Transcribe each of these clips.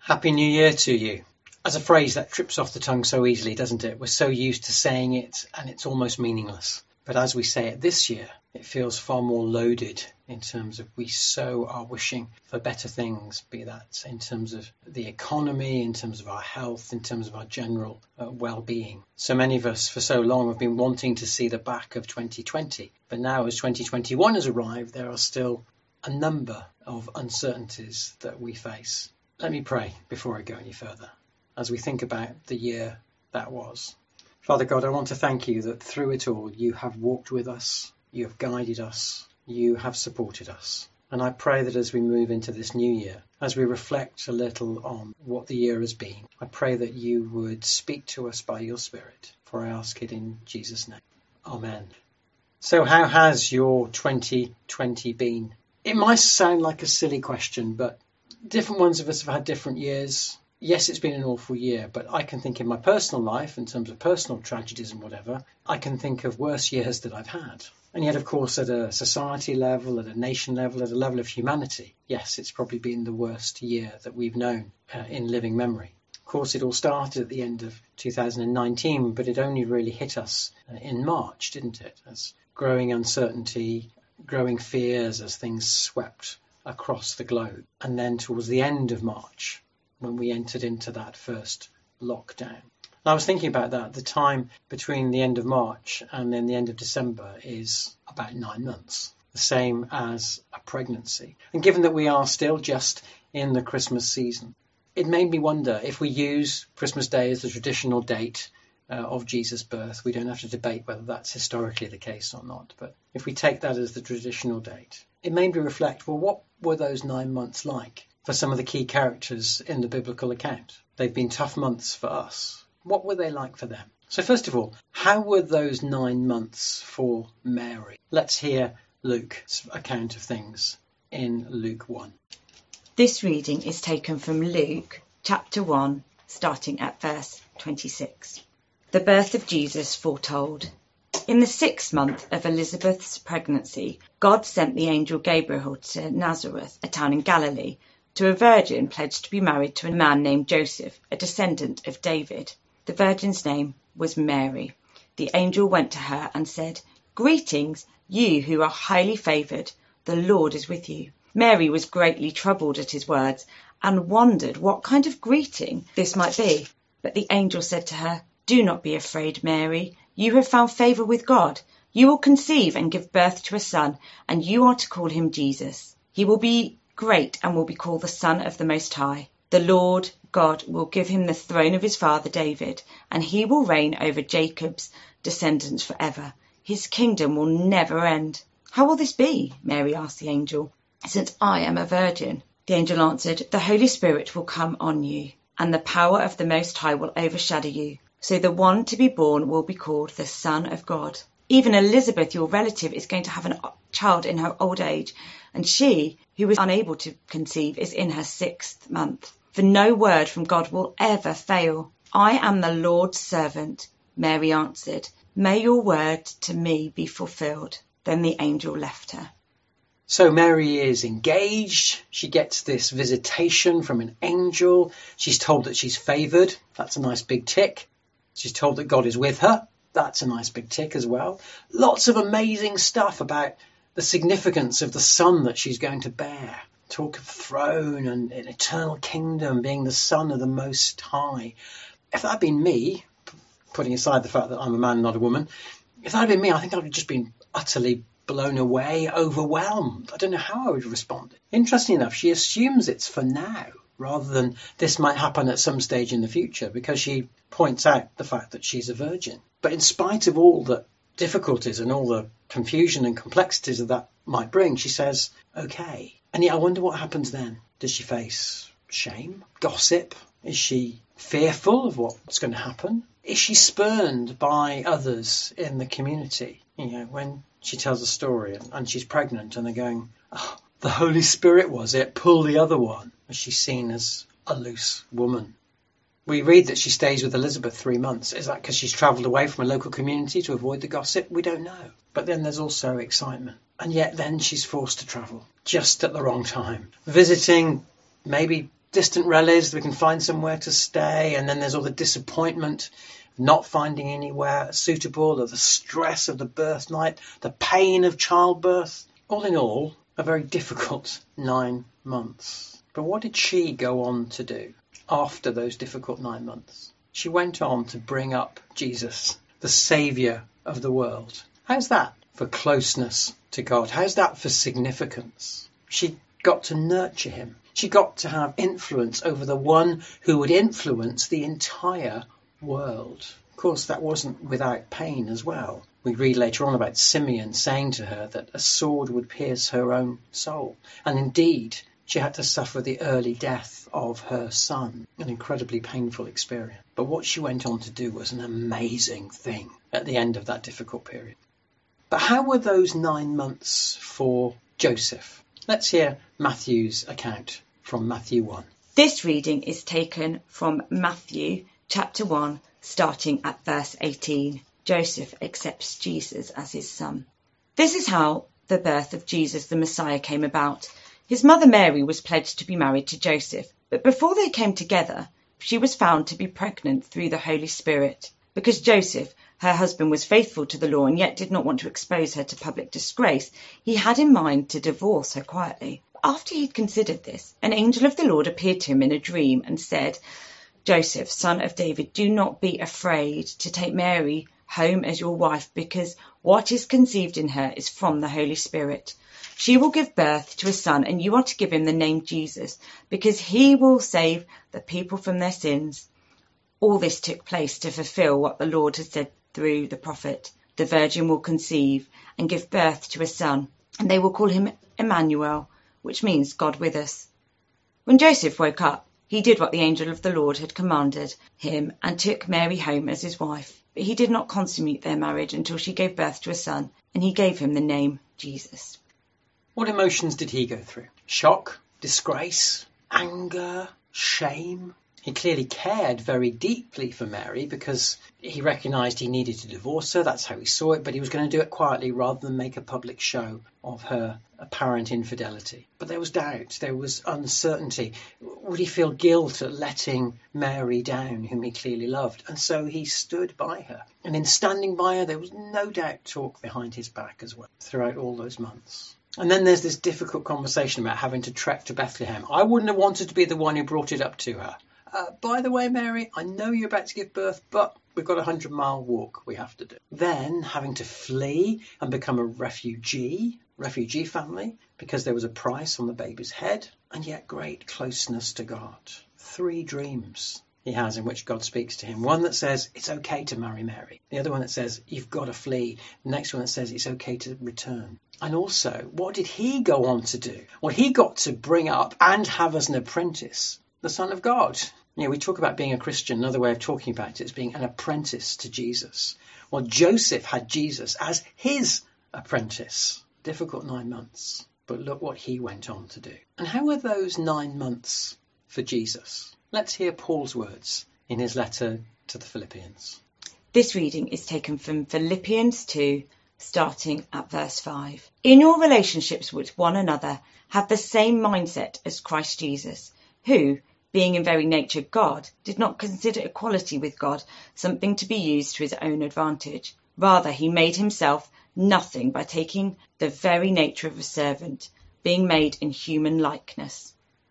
Happy New Year to you. As a phrase that trips off the tongue so easily, doesn't it? We're so used to saying it and it's almost meaningless. But as we say it this year, it feels far more loaded in terms of we so are wishing for better things, be that in terms of the economy, in terms of our health, in terms of our general well-being. So many of us for so long have been wanting to see the back of 2020. But now as 2021 has arrived, there are still a number of uncertainties that we face. Let me pray before I go any further as we think about the year that was. Father God, I want to thank you that through it all you have walked with us, you have guided us, you have supported us. And I pray that as we move into this new year, as we reflect a little on what the year has been, I pray that you would speak to us by your Spirit, for I ask it in Jesus' name. Amen. So how has your 2020 been? It might sound like a silly question, but different ones of us have had different years. Yes, it's been an awful year, but I can think in my personal life, in terms of personal tragedies and whatever, I can think of worse years that I've had. And yet, of course, at a society level, at a nation level, at a level of humanity, yes, it's probably been the worst year that we've known in living memory. Of course, it all started at the end of 2019, but it only really hit us in March, didn't it? As growing uncertainty, growing fears as things swept across the globe. And then towards the end of March, when we entered into that first lockdown. I was thinking about that. The time between the end of March and then the end of December is about 9 months, the same as a pregnancy. And given that we are still just in the Christmas season, it made me wonder if we use Christmas Day as the traditional date of Jesus' birth. We don't have to debate whether that's historically the case or not. But if we take that as the traditional date, it made me reflect, well, what were those 9 months like for some of the key characters in the biblical account? They've been tough months for us. What were they like for them? So first of all, how were those 9 months for Mary? Let's hear Luke's account of things in Luke 1. This reading is taken from Luke chapter 1, starting at verse 26. The birth of Jesus foretold. In the 6th month of Elizabeth's pregnancy, God sent the angel Gabriel to Nazareth, a town in Galilee, to a virgin pledged to be married to a man named Joseph, a descendant of David. The virgin's name was Mary. The angel went to her and said, "Greetings, you who are highly favoured, the Lord is with you." Mary was greatly troubled at his words and wondered what kind of greeting this might be. But the angel said to her, "Do not be afraid, Mary. You have found favour with God. You will conceive and give birth to a son, and you are to call him Jesus. He will be great and will be called the Son of the Most High. The Lord God will give him the throne of his father David, and he will reign over Jacob's descendants forever. His kingdom will never end." "How will this be?" Mary asked the angel, "since I am a virgin?" The angel answered, "The Holy Spirit will come on you, and the power of the Most High will overshadow you. So the one to be born will be called the Son of God. Even Elizabeth, your relative, is going to have a child in her old age, and she, who was unable to conceive, is in her 6th month. For no word from God will ever fail." "I am the Lord's servant," Mary answered. "May your word to me be fulfilled." Then the angel left her. So Mary is engaged. She gets this visitation from an angel. She's told that she's favoured. That's a nice big tick. She's told that God is with her. That's a nice big tick as well. Lots of amazing stuff about the significance of the son that she's going to bear. Talk of throne and an eternal kingdom, being the Son of the Most High. If that had been me, putting aside the fact that I'm a man, not a woman, if that had been me, I think I would have just been utterly blown away, overwhelmed. I don't know how I would respond. Interesting enough, she assumes it's for now, rather than this might happen at some stage in the future, because she points out the fact that she's a virgin. But in spite of all the difficulties and all the confusion and complexities that might bring, she says, okay. And yet I wonder what happens then. Does she face shame, gossip? Is she fearful of what's going to happen? Is she spurned by others in the community? You know, when she tells a story and she's pregnant and they're going, "Oh, the Holy Spirit was it, pull the other one." Is she seen as a loose woman? We read that she stays with Elizabeth 3 months. Is that because she's travelled away from a local community to avoid the gossip? We don't know. But then there's also excitement. And yet then she's forced to travel just at the wrong time, visiting maybe distant relatives, we can find somewhere to stay, and then there's all the disappointment of not finding anywhere suitable, or the stress of the birth night, the pain of childbirth. All in all, a very difficult 9 months. But what did she go on to do after those difficult 9 months? She went on to bring up Jesus, the Saviour of the world. How's that for closeness to God? How's that for significance? She got to nurture him. She got to have influence over the one who would influence the entire world. Of course, that wasn't without pain as well. We read later on about Simeon saying to her that a sword would pierce her own soul. And indeed, she had to suffer the early death of her son, an incredibly painful experience. But what she went on to do was an amazing thing at the end of that difficult period. But how were those 9 months for Joseph? Let's hear Matthew's account from Matthew 1. This reading is taken from Matthew chapter 1, starting at verse 18. Joseph accepts Jesus as his son. This is how the birth of Jesus the Messiah came about. His mother Mary was pledged to be married to Joseph, but before they came together, she was found to be pregnant through the Holy Spirit. Because Joseph, her husband, was faithful to the law and yet did not want to expose her to public disgrace, he had in mind to divorce her quietly. After he'd considered this, an angel of the Lord appeared to him in a dream and said, "Joseph, son of David, do not be afraid to take Mary home as your wife, because what is conceived in her is from the Holy Spirit. She will give birth to a son, and you are to give him the name Jesus, because he will save the people from their sins." All this took place to fulfill what the Lord had said through the prophet. The virgin will conceive and give birth to a son, and they will call him Emmanuel, which means God with us. When Joseph woke up, he did what the angel of the Lord had commanded him and took Mary home as his wife. But he did not consummate their marriage until she gave birth to a son, and he gave him the name Jesus. What emotions did he go through? Shock, disgrace, anger, shame? He clearly cared very deeply for Mary because he recognised he needed to divorce her. That's how he saw it, but he was going to do it quietly rather than make a public show of her apparent infidelity. But there was doubt, there was uncertainty. Would he feel guilt at letting Mary down, whom he clearly loved? And so he stood by her. And in standing by her, there was no doubt talk behind his back as well throughout all those months. And then there's this difficult conversation about having to trek to Bethlehem. I wouldn't have wanted to be the one who brought it up to her. By the way, Mary, I know you're about to give birth, but we've got a 100-mile walk we have to do. Then having to flee and become a refugee family, because there was a price on the baby's head, and yet great closeness to God. 3 dreams he has in which God speaks to him. One that says it's okay to marry Mary. The other one that says you've got to flee. The next one that says it's okay to return. And also, what did he go on to do? Well, he got to bring up and have as an apprentice the Son of God. We talk about being a Christian. Another way of talking about it is being an apprentice to Jesus. Well, Joseph had Jesus as his apprentice. Difficult 9 months. But look what he went on to do. And how were those 9 months for Jesus? Let's hear Paul's words in his letter to the Philippians. This reading is taken from Philippians 2, starting at verse 5. In your relationships with one another, have the same mindset as Christ Jesus, who, being in very nature God, did not consider equality with God something to be used to his own advantage. Rather, he made himself nothing by taking the very nature of a servant, being made in human likeness.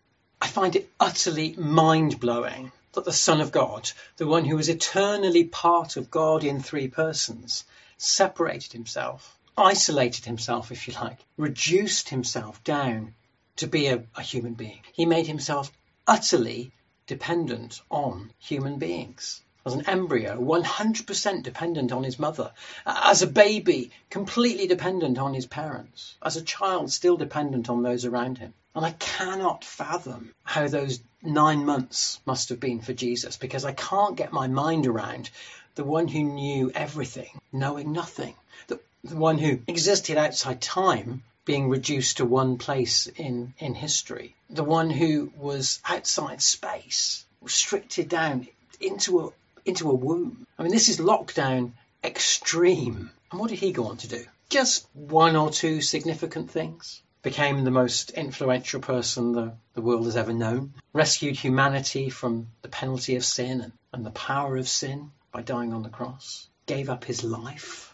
I find it utterly mind-blowing that the Son of God, the one who was eternally part of God in 3 persons, separated himself, isolated himself, if you like, reduced himself down to be a human being. He made himself utterly dependent on human beings. As an embryo, 100% dependent on his mother. As a baby, completely dependent on his parents. As a child, still dependent on those around him. And I cannot fathom how those 9 months must have been for Jesus, because I can't get my mind around the one who knew everything, knowing nothing. The one who existed outside time, being reduced to one place in history. The one who was outside space, restricted down into a womb. I mean, this is lockdown extreme. And what did he go on to do? Just 1 or 2 significant things. became the most influential person the world has ever known, rescued humanity from the penalty of sin and the power of sin by dying on the cross, gave up his life.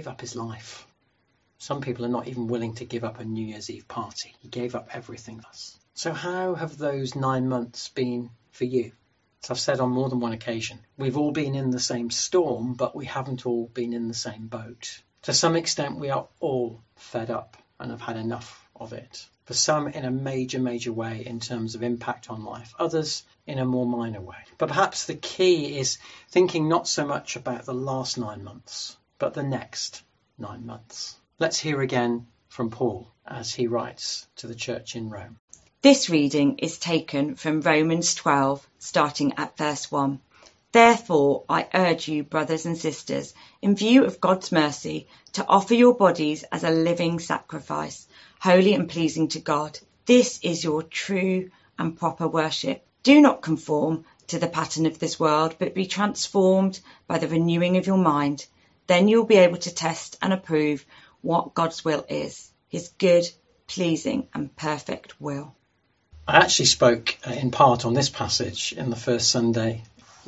Some people are not even willing to give up a New Year's Eve party. He gave up everything else. So how have those 9 months been for you? As I've said on more than one occasion, we've all been in the same storm, but we haven't all been in the same boat. To some extent, we are all fed up and have had enough of it. For some in a major way in terms of impact on life, others in a more minor way. But perhaps the key is thinking not so much about the last 9 months, but the next 9 months. Let's hear again from Paul as he writes to the church in Rome. This reading is taken from Romans 12, starting at verse 1. Therefore, I urge you, brothers and sisters, in view of God's mercy, to offer your bodies as a living sacrifice, holy and pleasing to God. This is your true and proper worship. Do not conform to the pattern of this world, but be transformed by the renewing of your mind. Then you'll be able to test and approve what God's will is, his good, pleasing and perfect will. I actually spoke in part on this passage in the first Sunday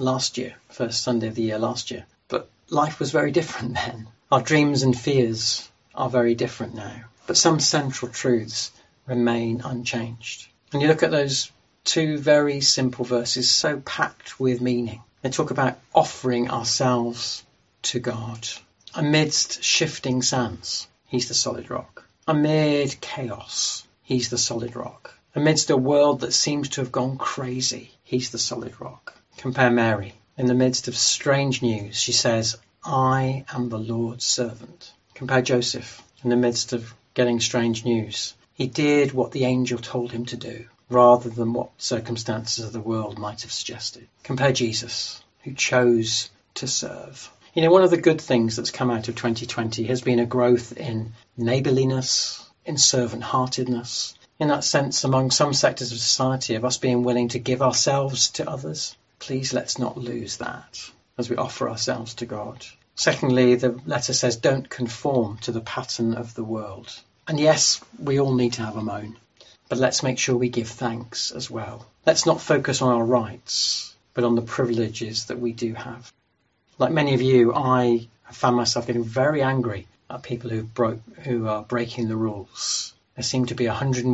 of the year last year. But life was very different then. Our dreams and fears are very different now. But some central truths remain unchanged. And you look at those 2 very simple verses, so packed with meaning. They talk about offering ourselves to God. Amidst shifting sands, he's the solid rock. Amid chaos, he's the solid rock. Amidst a world that seems to have gone crazy, he's the solid rock. Compare Mary. In the midst of strange news, she says, I am the Lord's servant. Compare Joseph. In the midst of getting strange news, he did what the angel told him to do, rather than what circumstances of the world might have suggested. Compare Jesus, who chose to serve. You know, one of the good things that's come out of 2020 has been a growth in neighbourliness, in servant-heartedness, in that sense among some sectors of society of us being willing to give ourselves to others. Please let's not lose that as we offer ourselves to God. Secondly, the letter says don't conform to the pattern of the world. And yes, we all need to have a moan, but let's make sure we give thanks as well. Let's not focus on our rights, but on the privileges that we do have. Like many of you, I have found myself getting very angry at people who are breaking the rules. There seem to be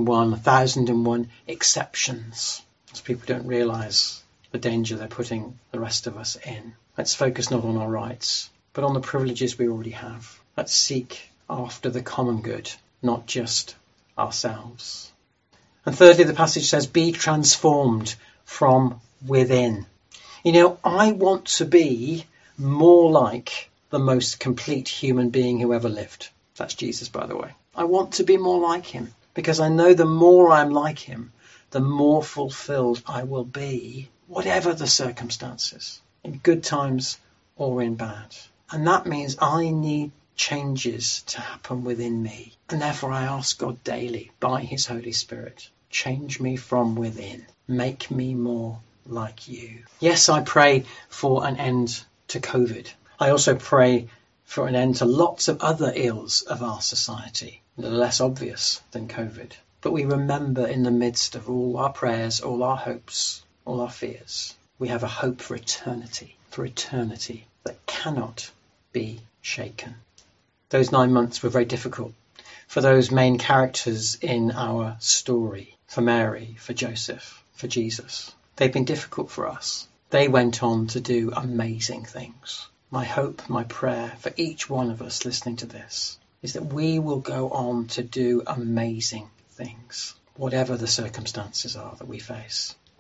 1,001 exceptions, as people don't realise the danger they're putting the rest of us in. Let's focus not on our rights, but on the privileges we already have. Let's seek after the common good, not just ourselves. And thirdly, the passage says, be transformed from within. You know, I want to be more like the most complete human being who ever lived. That's Jesus, by the way. I want to be more like him because I know the more I'm like him, the more fulfilled I will be, whatever the circumstances, in good times or in bad. And that means I need changes to happen within me. And therefore I ask God daily, by his Holy Spirit, change me from within. Make me more like you. Yes, I pray for an end to COVID. I also pray for an end to lots of other ills of our society that are less obvious than COVID. But we remember in the midst of all our prayers, all our hopes, all our fears, we have a hope for eternity that cannot be shaken. Those 9 months were very difficult for those main characters in our story, for Mary, for Joseph, for Jesus. They've been difficult for us. They went on to do amazing things. My hope, my prayer for each one of us listening to this is that we will go on to do amazing things, whatever the circumstances are that we face.